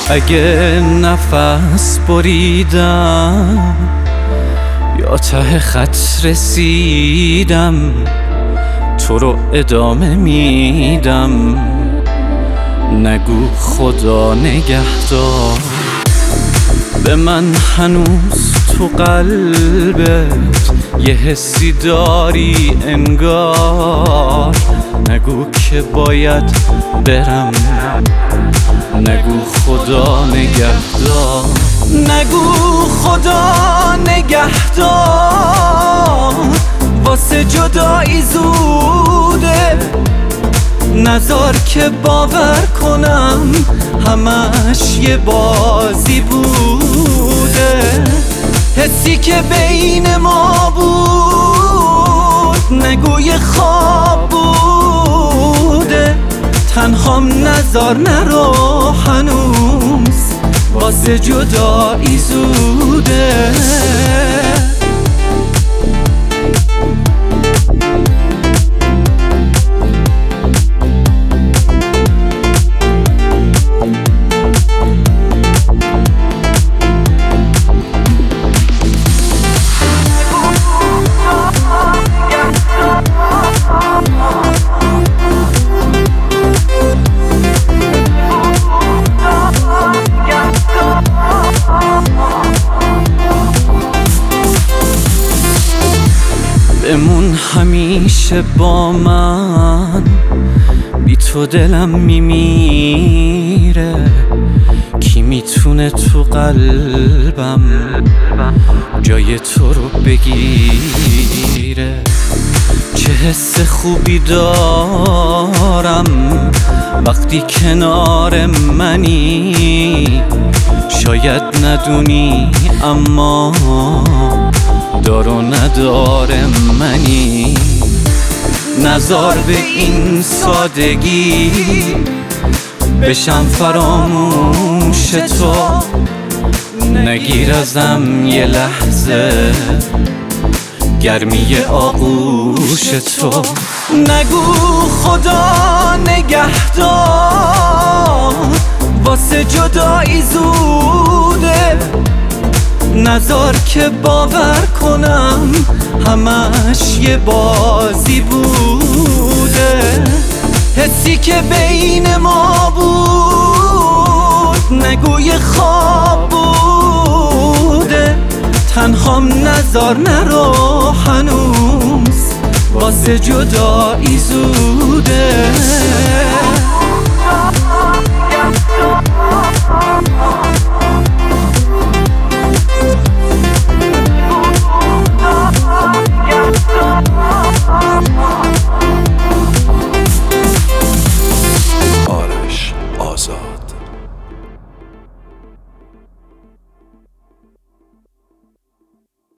اگه نفس بریدم یا ته خط رسیدم، تو رو ادامه میدم. نگو خدا نگهدار، به من هنوز تو قلبت یه حسی داری انگار. نگو که باید برم، نگو خدا نگهدار، نگو خدا نگهدار. واسه جدایی زوده، نذار که باور کنم همش یه بازی بوده. حسی که بین ما بود نگو یه خواب بوده. تنهام نذار نرو، هنوز واسه جدایی زوده. بمون همیشه با من، بی تو دلم میمیره. کی میتونه تو قلبم جای تو رو بگیره؟ چه حس خوبی دارم وقتی کنار منی. شاید ندونی اما دار و ندار منی. نذار به این سادگی بشم فراموش تو. نگیر ازم یه لحظه گرمی آغوش تو. نگو خدا نگهدار، واسه جدایی زوده. نذار که باور کنم همش یه بازی بوده. حسی که بین ما بود نگو یه خواب بوده. تنهام نذار نرو، هنوز واسه جدایی زوده.